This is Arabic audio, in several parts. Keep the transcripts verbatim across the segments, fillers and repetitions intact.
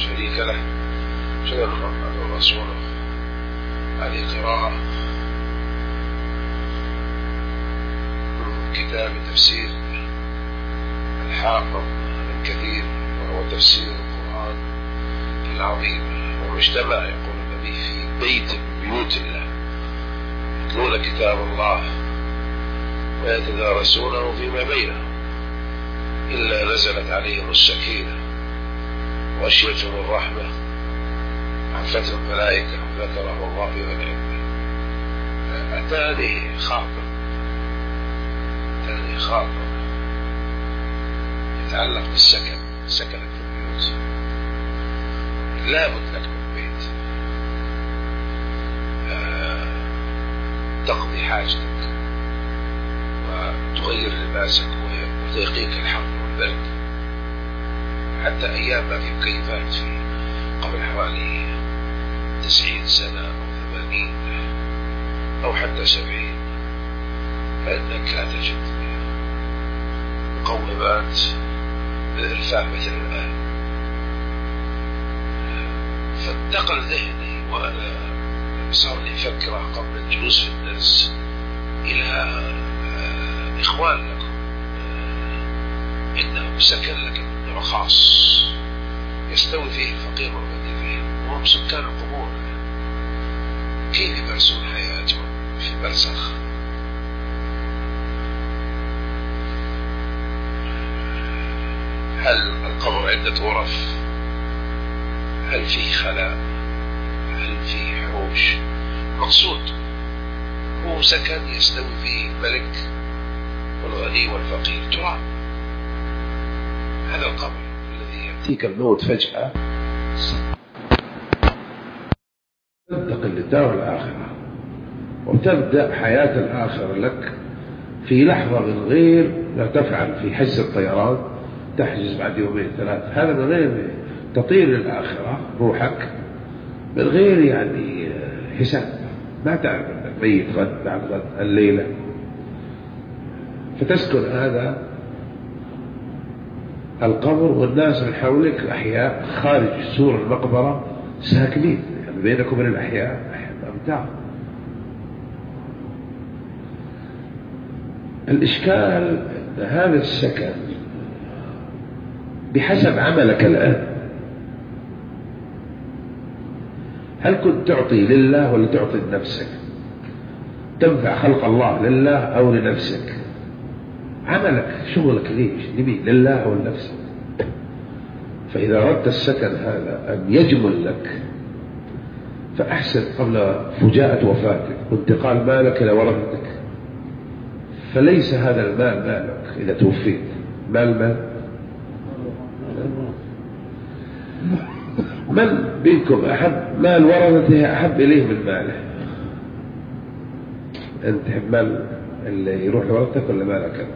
شريك له، أشهد أن محمدا رسوله. هذه قراءة من كتاب تفسير الحافظ ابن كثير، وهو تفسير القرآن العظيم. ومجتمع يقول النبي في بيت من بيوت الله يتلون كتاب الله ويتدارسونه فيما بينهم إلا نزلت عليهم السكينة وغشيتهم الرحمة عفتهم الملائكة وذكرهم الله في من عنده. أتاني خاطر أتاني خاطر يتعلق بالسكن، سكنك في البيوت. لا بد لك من بيت آه تقضي حاجتك وتغير لباسك وتيقيك الحر والبرد. حتى أيام ما في مكيفات في قبل حوالي تسعين سنة أو ثمانين أو حتى سبعين، فإنك لا تجد مقومات للإرفاع مثل الآن. فانتقل ذهني وأنا صار لي فكرة قبل الجلوس في الدرس إلى إخوان لكم إنهم سكن لكن نوع خاص يستوي فيه الفقير والغني فيه، وهم سكان القبور. كيف يمارسون حياتهم في برزخ؟ هل القبر عدة غرف؟ هل فيه خلاء؟ هل فيه حوش؟ مقصود هو سكن يستوي فيه الملك والغني والفقير تراب. هذا القبر الذي يأتيك الموت فجأة، تنتقل للدار الآخرة وتبدأ حياة الآخرة لك في لحظة من غير لا تفعل في حجز الطيران تحجز بعد يومين ثلاث، هذا من غير تطير للآخرة روحك من غير يعني حساب، ما تعرف أنك ميت غد بعد غد الليلة. فتسكن هذا القبر والناس من حولك الأحياء خارج سور المقبرة ساكنين، يعني بينك وبين الأحياء أمتار. الإشكال أن هذا السكن بحسب عملك الآن. هل كنت تعطي لله ولا تعطي لنفسك؟ تنفع خلق الله لله أو لنفسك؟ عملك شغلك ليش؟ لمين؟ لله أو لنفسك؟ فإذا أردت السكن هذا أن يجمل لك فأحسن قبل فجاءة وفاتك وانتقال مالك إلى ورثتك. فليس هذا المال مالك إذا توفيت، مال مال من بينكم أحب مال ورثته أحب إليه من ماله؟ أنت تحب مال اللي يروح لورثتك ولا مالك أنت؟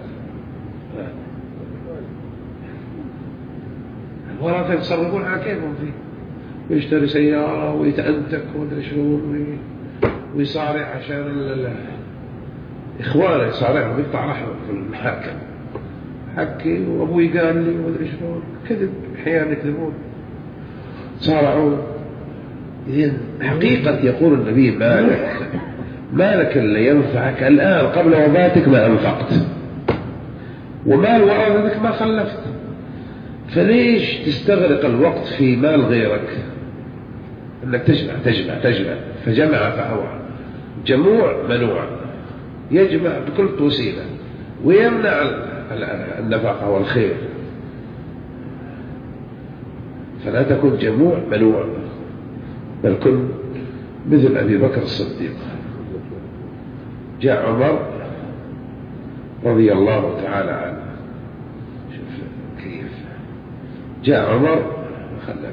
الورثة يتصرفون على كيفهم فيه، ويشتري سيارة ويتأنتك ومدري شلون ويصارع عشان إخوانه يصارعهم يقطع رحمه في المحاكم، حكي وأبوي قال لي ومدري شلون، كذب أحيانا يكذبون صارعون. إذن حقيقة يقول النبي مالك مالك اللي ينفعك الآن قبل وفاتك ما أنفقت، ومال ورثتك ما خلفت. فليش تستغرق الوقت في مال غيرك؟ انك تجمع تجمع تجمع فجمع فأوعى. جموع منوع، يجمع بكل وسيلة ويمنع النفقة والخير. فلا تكن جموع منوع، بل كن مثل أبي بكر الصديق. جاء عمر رضي الله تعالى عنه، شوف كيف جاء عمر خلاك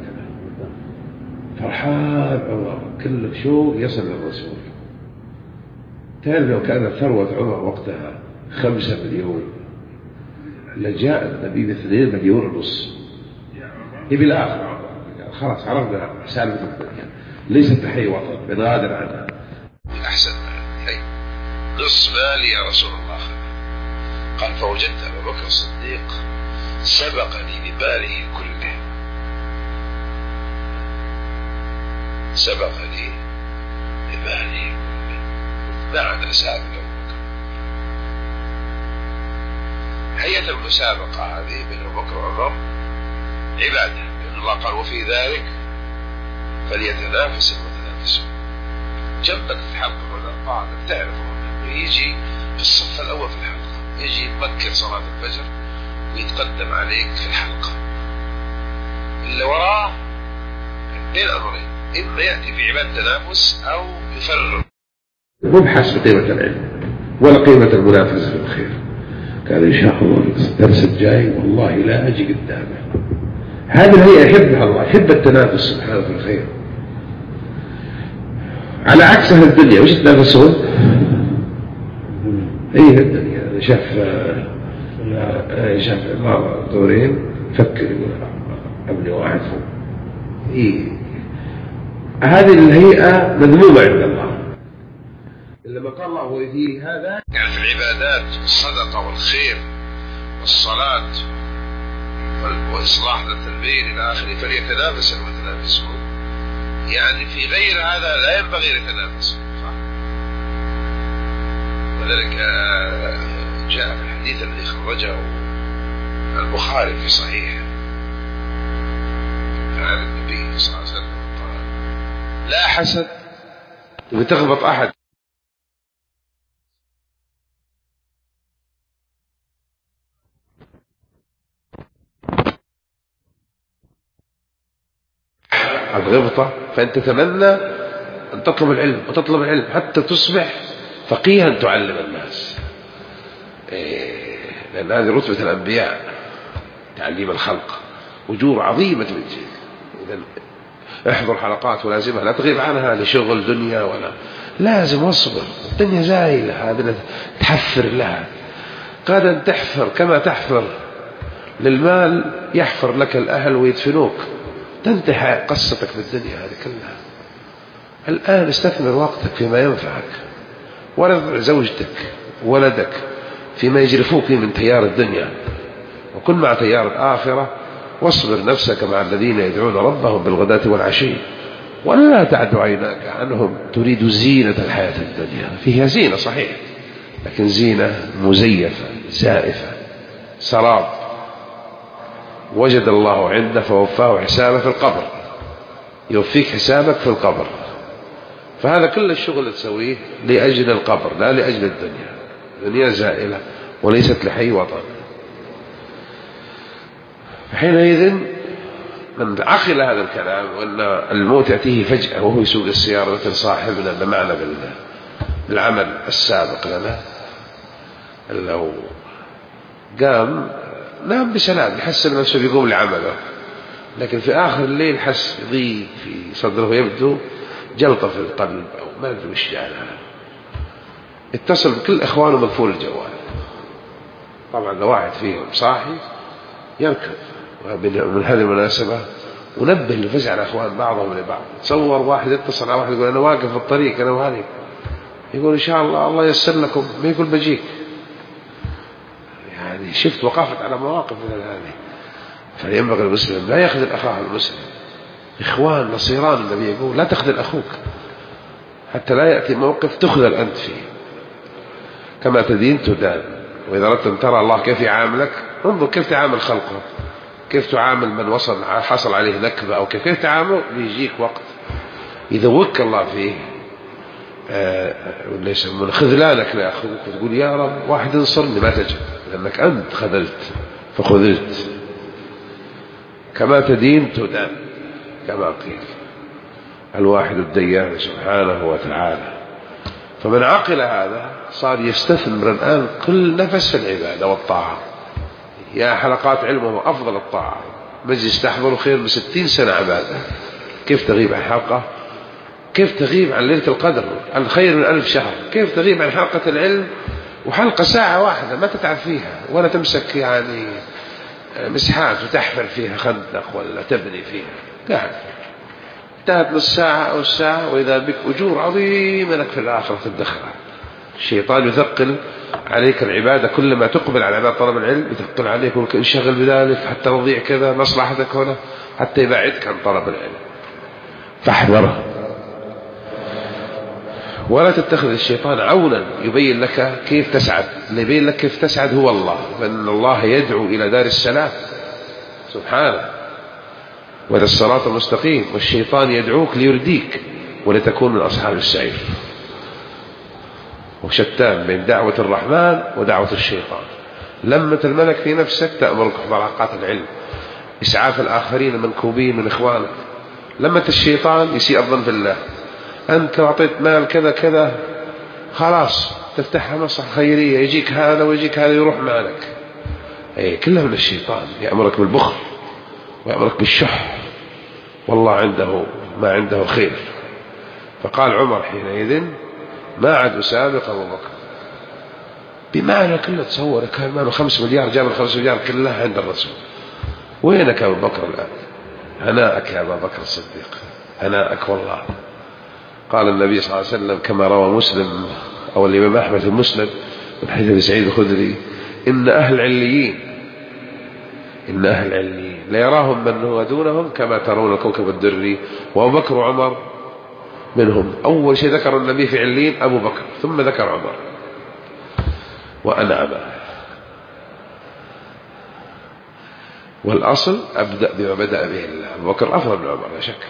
فرحان عمر كل شوق يصل للرسول. تعرف لو كانت ثروة عمر وقتها خمسة مليون لجاء النبي باثنين مليون ونص. هي بالآخر خلاص عرفنا سالفة ليست تحية وطن بنغادر عنها. أحسن هي نص مالي يا رسول الله. قال فوجدت أبا بكر الصديق سبقني بماله كله. سبق لي إيماني بعد سابق أبو بكر. هيئة المسابقة هذه بين أبو بكر وعمر عبادة، لأن الله قال وفي ذلك فليتنافس المتنافسون. جنبك في الحلقة ولا قاعدة تعرفه يجي في الصف الأول في الحلقة، يجي يبكر صلاة الفجر ويتقدم عليك في الحلقة. اللي وراه بين أمرين، إما يأتي في عبادة تنافس أو يفرغ. مبحث بقيمة العلم ولا قيمة المنافسة في الخير. قال إن شاء الله الدرس الجاي والله لا أجي قدامه. هذه الهيئة يحبها الله، يحب التنافس سبحانه في الخير. على عكس أهل الدنيا وش يتنافسون؟ إيه الدنيا شاف شاف عمارة دورين فكر يقول أبني واحد فوق. إيه هذه الهيئة مذمومة عند الله. لما قال الله فيه هذا يعني في العبادات والصدقة والخير والصلاة وإصلاح ذات البين إلى آخره فليتنافس المتنافسون، يعني في غير هذا لا ينبغي يتنافس. وذلك جاء في الحديث الذي خرجه البخاري في صحيحه عن النبي صلى الله عليه وسلم قال لا حسد بتغبط أحد الغبطة، فأنت تتمنى أن تطلب العلم وتطلب العلم حتى تصبح فقيها تعلم الناس. إيه لأن هذه رتبة الأنبياء تعليم الخلق، أجور عظيمة من جهة. إذن احضر حلقات ولازمها، لا تغيب عنها لشغل دنيا ولا لازم واصبر. الدنيا زايلة هذه تحفر لها، قد تحفر كما تحفر للمال يحفر لك الأهل ويدفنوك، تنتهي قصتك بالدنيا هذه كلها. الآن استثمر وقتك فيما ينفعك، ورضع زوجتك ولدك فيما يجرفوك من تيار الدنيا، وكن مع تيار الآخرة، واصبر نفسك مع الذين يدعون ربهم بالغداة والعشي، ولا تعد عيناك عنهم تريد زينة الحياة الدنيا. فيها زينة صحيح، لكن زينة مزيفة زائفة سراب، وجد الله عنده فوفاه حسابه في القبر، يوفيك حسابك في القبر. فهذا كل الشغل اللي تسويه لأجل القبر لا لأجل الدنيا. الدنيا زائلة وليست لحي وطن. حينئذ من عقل هذا الكلام وأن الموت يأتيه فجأة وهو يسوق السيارة مثل صاحبنا بمعنى بالعمل السابق لنا، لو قام نام بسلام يحسن نفسه بيقوم لعمله، لكن في آخر الليل حس ضيق في صدره، يبدو جلطة في القلب أو ما أدري وش جعلها. اتصل بكل إخوانه مقفول الجوال. طبعا لو واحد فيهم صاحي يركض. ومن هذه المناسبة ونبه لفزع على أخوان بعضهم لبعض. تصور واحد يتصل على واحد يقول أنا واقف في الطريق أنا وهذه، يقول إن شاء الله الله يسر لكم، ما يقول بجيك. يعني شفت وقفت على مواقف مثل هذه. فينبغي المسلم لا يخذل أخاه المسلم. إخوان نصيران النبي يقول لا تخذل أخوك حتى لا يأتي موقف تخذل أنت فيه. كما تدين تدان. وإذا أردت أن ترى الله كيف يعاملك انظر كيف تعامل خلقه، كيف تعامل من وصل حصل عليه نكبة أو كيف, كيف تعامل. يجيك وقت إذا وك الله فيه ولا يسمون خذلانك لأخوك وتقول يا رب واحد انصرني، ما تجد لأنك أنت خذلت فخذلت. كما تدين تدان كما قيل. الواحد الديان سبحانه وتعالى. فمن عقل هذا صار يستثمر الآن كل نفس في العبادة والطاعة. يا حلقات علمه أفضل الطاعة، مجلس تحضر خير بستين سنة عبادة. كيف تغيب عن حلقة؟ كيف تغيب عن ليلة القدر الخير من ألف شهر؟ كيف تغيب عن حلقة العلم وحلقة ساعة واحدة ما تتعب فيها ولا تمسك يعني مسحات وتحفر فيها خندق ولا تبني فيها، قاعد انتهت نص ساعة أو الساعة وإذا بك أجور عظيمة لك في الآخرة تدخرها. الشيطان يثقل عليك العبادة، كلما تقبل على عبادة طلب العلم يثقل عليك وانشغل بذلك حتى تضيع كذا مصلحتك هنا، حتى يبعدك عن طلب العلم. فاحذره ولا تتخذ الشيطان عونا يبين لك كيف تسعد. اللي يبين لك كيف تسعد هو الله، فإن الله يدعو إلى دار السلام سبحانه وإلى الصراط المستقيم، والشيطان يدعوك ليرديك ولتكون من أصحاب السعير. وشتان بين دعوة الرحمن ودعوة الشيطان. لمة الملك في نفسك تأمرك بحلقات العلم، إسعاف الآخرين المنكوبين من إخوانك. لمة الشيطان يسيء الظن بالله، أنت أعطيت مال كذا كذا خلاص تفتحها مصلحة خيرية، يجيك هذا ويجيك هذا يروح مالك. أي كلها من الشيطان، يأمرك بالبخل ويأمرك بالشح، والله عنده ما عنده خير. فقال عمر حينئذ ما عاد أسابق أبو بكر، بمعنى كله تصور كان ماله خمس مليار، جاب الخمس مليار كلها عند الرسول. وينك أبو بكر الآن؟ هناءك يا أبا بكر الصديق، هناءك والله. قال النبي صلى الله عليه وسلم كما روى مسلم أو الإمام أحمد في المسند من حديث أبي سعيد الخدري: إن أهل عليين إن أهل عليين ليراهم من هو دونهم كما ترون الكوكب الدري، وأبو بكر وعمر منهم. أول شيء ذكر النبي في عليين أبو بكر، ثم ذكر عمر وأنا أبا. والأصل أبدأ بما بدأ به الله، أبو بكر أفضل من عمر لا شك.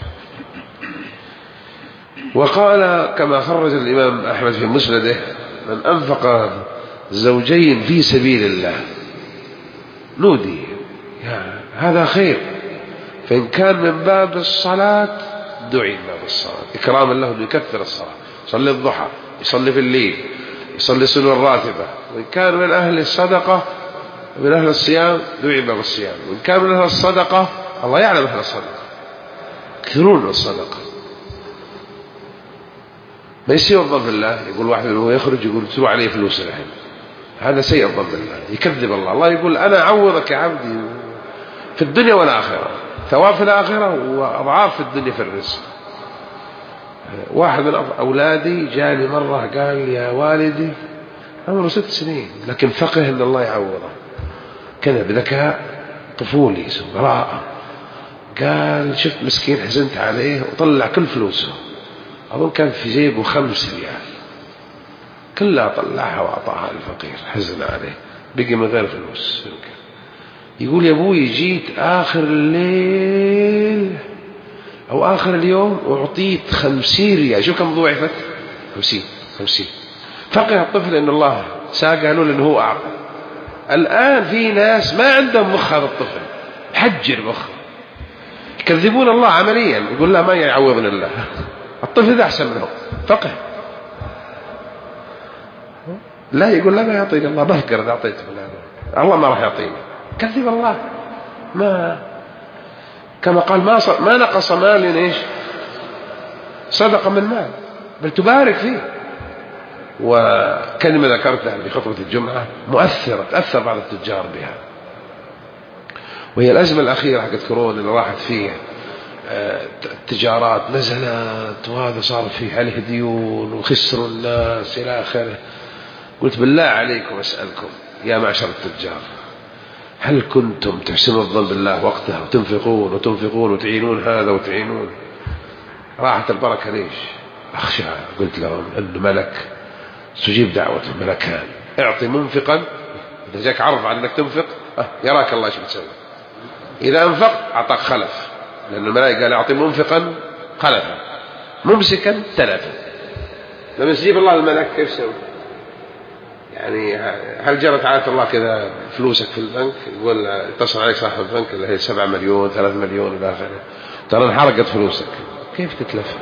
وقال كما خرج الإمام أحمد في مسنده: من أنفق زوجين في سبيل الله نودي هذا خير، فإن كان من باب الصلاة دعي من باب الصلاة إكراما له أن يكثر الصلاة، يصلي الضحى، يصلي في الليل، يصلي السنة الراتبة. وإن كان من أهل الصدقة من أهل الصيام دعي من باب الصيام. وإن كان من أهل الصدقة الله يعلم أهل الصدقة كثيرون من الصدقة. ما يسيء الظن بالله، يقول واحد منه يخرج يقول تروح عليه فلوس الحين، هذا سيء الظن بالله، يكذب الله. الله يقول أنا أعوضك يا عبدي في الدنيا والآخرة، ثواب في الآخرة وأضعاف في الدنيا في الرزق. واحد من أولادي جاني مرة قال يا والدي عمره ست سنين لكن فقه أن الله يعوضه كذا بذكاء طفولي براءة. قال شفت مسكين حزنت عليه وطلع كل فلوسه، أظن كان في جيبه خمس ريال كلها طلعها وأعطاها الفقير، حزن عليه بقي من غير فلوس. يقول يا أبوي جيت آخر الليل أو آخر اليوم وأعطيت خمسين ريال، شو كم ضوعفت؟ خمسين خمسين. فقه الطفل إن الله ساق قالوا لأنه هو أعطى. الآن في ناس ما عندهم مخ، هذا الطفل حجر مخ، يكذبون الله عمليا، يقول لا ما يعوضنا الله، الطفل ذا أحسن منه فقه. لا يقول لا ما يعطيني الله، بفكر إذا أعطيته الله ما راح يعطيني، كذب الله. ما كما قال ما ما نقص مال إيش صدقة من مال بل تبارك فيه. وكلمة ذكرتها في خطبة الجمعة مؤثرة، تأثر بعض التجار بها، وهي الأزمة الأخيرة حقت كورونا اللي راحت فيها التجارات نزلت، وهذا صار فيه عليه ديون وخسروا الناس إلى آخره. قلت بالله عليكم أسألكم يا معشر التجار، هل كنتم تحسنون الظن بالله وقتها وتنفقون وتنفقون وتعينون هذا وتعينون؟ راحت البركة ليش؟ أخشى قلت لهم أن ملك تجيب دعوة الملكان، اعطي منفقا، إذا جاك عرض على أنك تنفق أه يراك الله ايش بتسوي، إذا أنفقت أعطاك خلف، لأن الملائكة قال أعطي منفقا خلفا ممسكا تلفا. لما يستجيب الله الملك كيف سوي؟ يعني هل جرت عادة الله كذا فلوسك في البنك يقول اتصل عليك صاحب البنك اللي هي سبعة مليون ثلاث مليون إلى آخره، ترى انحرقت فلوسك، كيف تتلف؟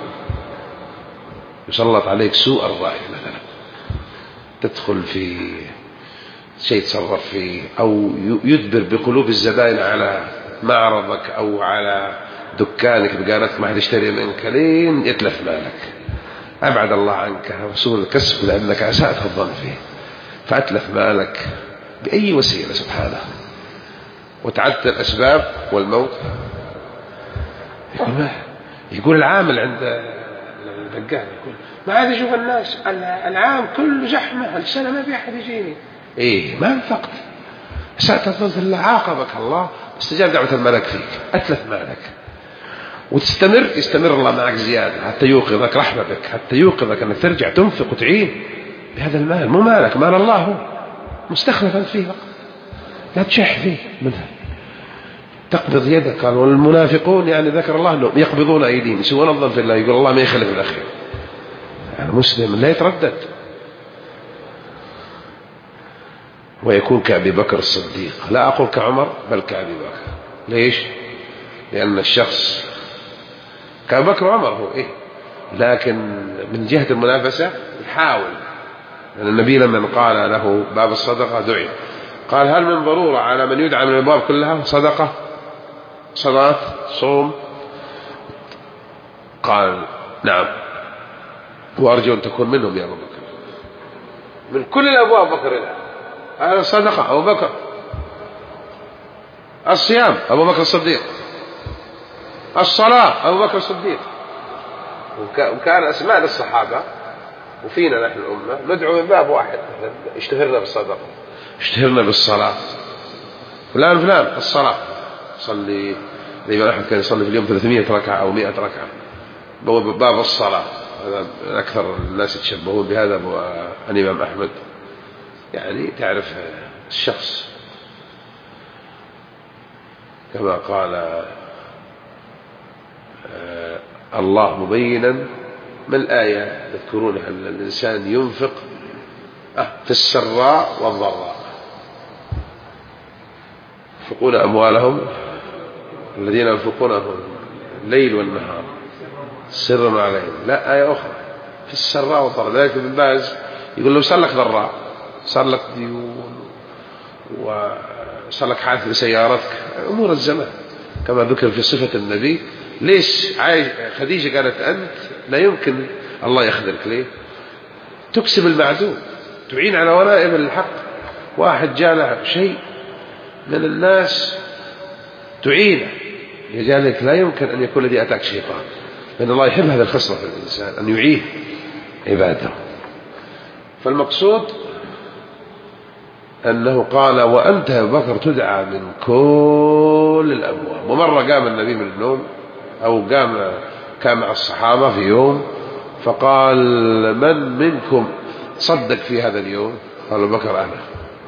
يسلط عليك سوء الرأي مثلا، تدخل في شيء تصرف فيه، أو يدبر بقلوب الزبائن على معرضك أو على دكانك بقالتك ما حد يشتري منك لين يتلف مالك. أبعد الله عنك وسوء الكسب لأنك أسأت الظن فيه، فأتلف مالك بأي وسيلة سبحانه، وتعدت الأسباب والموت. يقول, يقول العامل عند الدقان يقول ما عاد يشوف الناس، العام كله زحمة، السنة ما في أحد يجيني. إيه ما انفقت، أسأت الظن في الله، عاقبك الله، استجاب دعوة الملك فيك، أتلف مالك. وتستمر، يستمر الله معك زيادة حتى يوقظك رحمة بك، حتى يوقظك أنك ترجع تنفق وتعين بهذا المال. مو مالك، مال الله هو مستخلف أنت فيه، لا تشح فيه منها، تقبض يدك. قال والمنافقون يعني ذكر الله أنهم يقبضون أيديهم يسوون الظن في الله، يقول الله ما يخلف الأخير. يعني مسلم لا يتردد ويكون كأبي بكر الصديق، لا أقول كعمر بل كأبي بكر. ليش؟ لأن الشخص كأبي بكر وعمر هو إيه، لكن من جهة المنافسة يحاول. لأن النبي لما قال له باب الصدقة دعي، قال هل من ضرورة على من يدعى من الأبواب كلها صدقة، صلاة، صوم؟ قال نعم، وأرجو أن تكون منهم يا أبو بكر. من كل الأبواب بكر له، هذا الصدقة أبو بكر، الصيام أبو بكر الصديق، الصلاة أبو بكر الصديق. وكان أسماء للصحابة، وفينا نحن الأمة ندعو من باب واحد، اشتهرنا بالصدقة، اشتهرنا بالصلاة، فلان فلان الصلاة صلي. الإمام أحمد كان يصلي في اليوم ثلاثمائة ركعة أو مائة ركعة، باب الصلاة. هذا أكثر الناس يتشبهون بهذا الإمام أحمد. يعني تعرف الشخص كما قال الله مبينا من الآية تذكرونها، أن الإنسان ينفق في السراء والضراء، ينفقون أموالهم الذين ينفقون الليل والنهار سرا عليهم. لا، آية أخرى في السراء والضراء. ذلك ابن باز يقول له صار لك ضراء، صار لك ديون، وصار لك حادث بسيارتك، أمور الزمان كما ذكر في صفة النبي. ليش خديجة قالت أنت لا يمكن الله يخذلك؟ ليه؟ تكسب المعدوم، تعين على ولائم الحق. واحد جاء شيء من الناس تعينه، لذلك لا يمكن أن يكون الذي أتاك شيطان، لأن الله يحب هذا الخصلة في الإنسان، أن يعين عباده. فالمقصود أنه قال وأنت يا أبو بكر تدعى من كل الأبواب. ومرة قام النبي من النوم أو قام كان مع الصحابة في يوم، فقال من منكم صدق في هذا اليوم؟ قال أبو بكر أنا.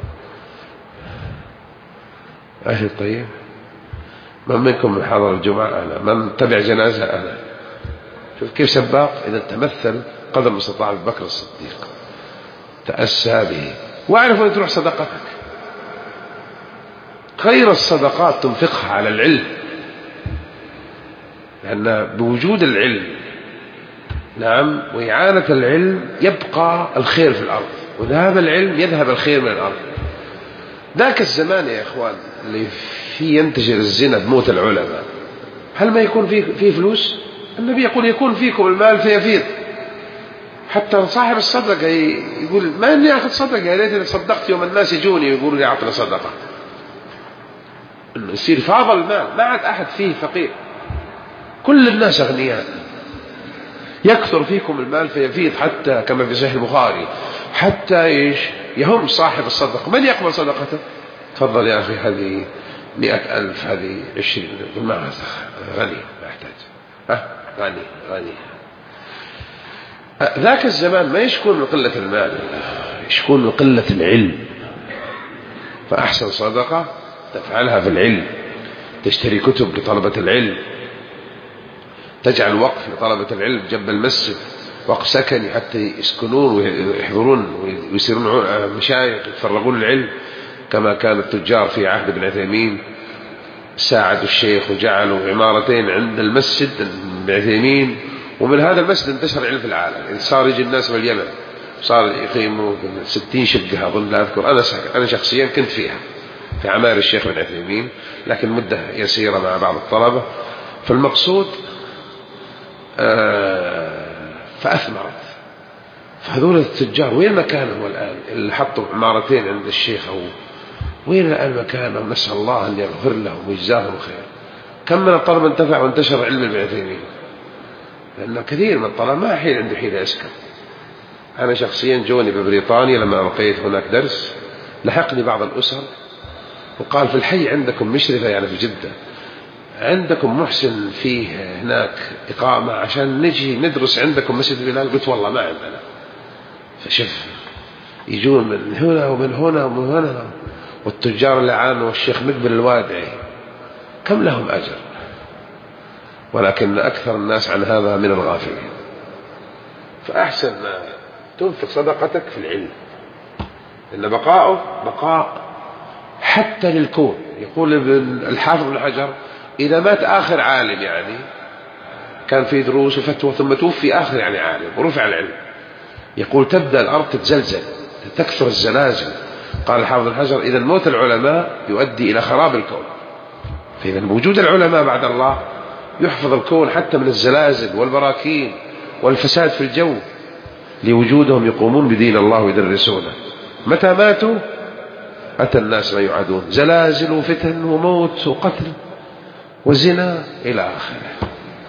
أهل طيب، من منكم من حضر الجمعة؟ أنا. من تبع جنازة؟ أنا. شوف كيف سباق. إذا تمثل قدر المستطاع أبو بكر الصديق، تأسى به. واعرف أن تروح صدقتك. خير الصدقات تنفقها على العلم، لأن بوجود العلم نعم وإعانة العلم يبقى الخير في الأرض، وذهاب العلم يذهب الخير من الأرض. ذاك الزمان يا إخوان اللي فيه ينتشر الزنا بموت العلماء، هل ما يكون فيه, فيه فلوس؟ النبي يقول يكون فيكم المال فيفيض. حتى صاحب الصدقة يقول ما إني أخذ صدقة، يا ريتني صدقت يوم الناس يجوني ويقولوا لي أعطنا صدقة. إنه يصير فاضل المال، ما عاد أحد فيه فقير، كل الناس أغنياء. يكثر فيكم المال فيفيض، حتى كما في صحيح البخاري حتى إيش يهم صاحب الصدقة من يقبل صدقته. تفضل يا أخي هذه مئة ألف، هذه عشرين، ما غني ما يحتاج، ها غني غني. ذاك الزمان ما يشكون من قلة المال، يشكون من قلة العلم. فأحسن صدقة تفعلها في العلم، تشتري كتب لطلبة العلم، تجعل وقف لطلبة العلم جنب المسجد، وقف سكني حتى يسكنون ويحضرون ويصيرون مشايخ يتفرغون العلم، كما كان التجار في عهد ابن عثيمين ساعدوا الشيخ وجعلوا عمارتين عند المسجد ابن عثيمين، ومن هذا المسجد انتشر العلم في العالم. صار يجي الناس من اليمن، صار يقيموا ستين شقة أظن لا أذكر. أنا أنا شخصيا كنت فيها في عمار الشيخ ابن عثيمين، لكن مدة يسيرة مع بعض الطلبة. فالمقصود آه فأثمرت. فهذول التجار وين مكانهم الآن اللي حطوا عمارتين عند الشيخ؟ أو وين الآن مكانهم؟ نسأل الله أن يغفر لهم ويجزاهم خير. كم من الطلبة انتفع وانتشر علم ابن عثيمين، لأن كثير من الطلبة ما حين عنده حين يسكن. أنا شخصيا جوني ببريطانيا لما ألقيت هناك درس، لحقني بعض الأسر وقال في الحي عندكم مشرفة يعني في جدة عندكم محسن فيه هناك إقامة عشان نجي ندرس عندكم مسجد بلال؟ قلت والله ما عندنا. فشف يجون من هنا ومن هنا ومن هنا، والتجار اللي عانوا والشيخ مقبل الوادعي كم لهم أجر، ولكن أكثر الناس عن هذا من الغافلين. فأحسن ما تنفق صدقتك في العلم، إن بقاؤه بقاء حتى للكون. يقول ابن الحافظ بن حجر إذا مات آخر عالم، يعني كان في دروس وفتوى ثم توفي آخر يعني عالم ورفع العلم، يقول تبدأ الأرض تتزلزل، تكثر الزلازل. قال الحافظ بن حجر إذا موت العلماء يؤدي إلى خراب الكون، فإذا وجود العلماء بعد الله يحفظ الكون حتى من الزلازل والبراكين والفساد في الجو، لوجودهم يقومون بدين الله ويدرسونه. متى ماتوا أتى الناس ما يعادون، زلازل وفتن وموت وقتل وزنا إلى آخره.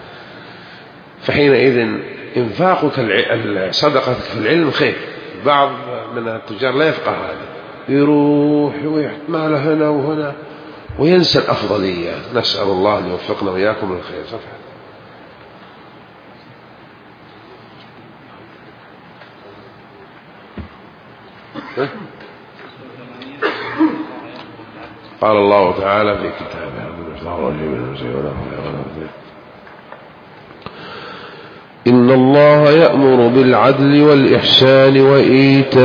فحينئذ إنفاقك صدقتك في العلم خير. بعض من التجار لا يفقه هذا، يروح ويحمل هنا وهنا وينسى الأفضلية. نسأل الله أن يوفقنا وإياكم للخير. صفحة قال الله تعالى في كتابه إن الله يأمر بالعدل والإحسان وإيتاء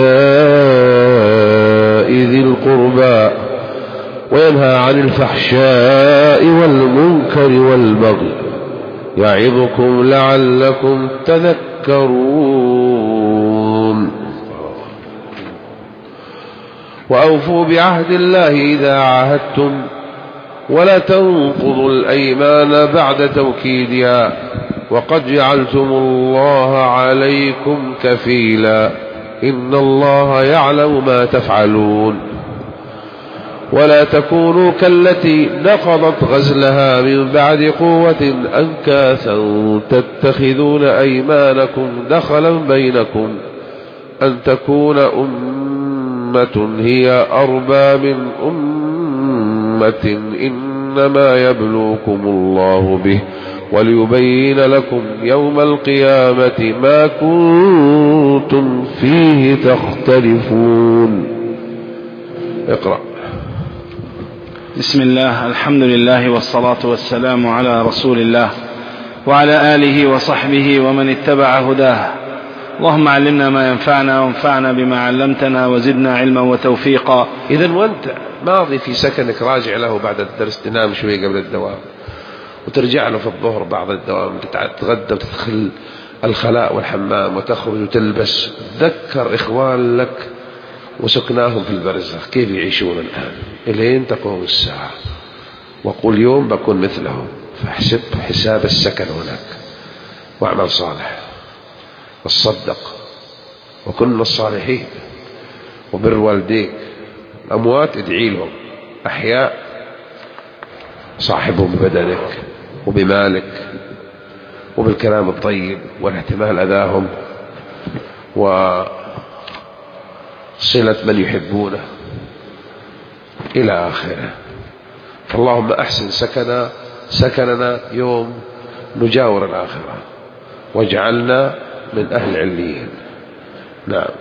ذي القربى وينهى عن الفحشاء والمنكر والبغي يعظكم لعلكم تذكرون. وأوفوا بعهد الله إذا عاهدتم ولا تنقضوا الأيمان بعد توكيدها وقد جعلتم الله عليكم كفيلا إن الله يعلم ما تفعلون. ولا تكونوا كالتي نقضت غزلها من بعد قوة أنكاثا تتخذون أيمانكم دخلا بينكم أن تكون أمة هي أربى من أمة إنما يبلوكم الله به وليبين لكم يوم القيامة ما كنتم فيه تختلفون. اقرأ. بسم الله، الحمد لله والصلاة والسلام على رسول الله وعلى آله وصحبه ومن اتبع هداه. اللهم علمنا ما ينفعنا وانفعنا بما علمتنا وزدنا علما وتوفيقا. إذن وانت ماضي في سكنك راجع له بعد الدرس، تنام شوي قبل الدوام وترجع له في الظهر بعد الدوام، تتغدى وتدخل الخلاء والحمام وتخرج وتلبس. تذكر إخوان لك وسكناهم في البرزخ كيف يعيشون الآن إلين تقوم الساعة، وقل يوم بكون مثلهم. فاحسب حساب السكن هناك واعمل صالح وتصدق وكن من الصالحين وبر والديك. أموات ادعي لهم، أحياء صاحبهم ببدنك وبمالك وبالكلام الطيب والاحتمال أذاهم وصلة من يحبونه إلى آخره. فاللهم أحسن سكنا سكننا يوم نجاور الآخرة واجعلنا من أهل عليين. نعم.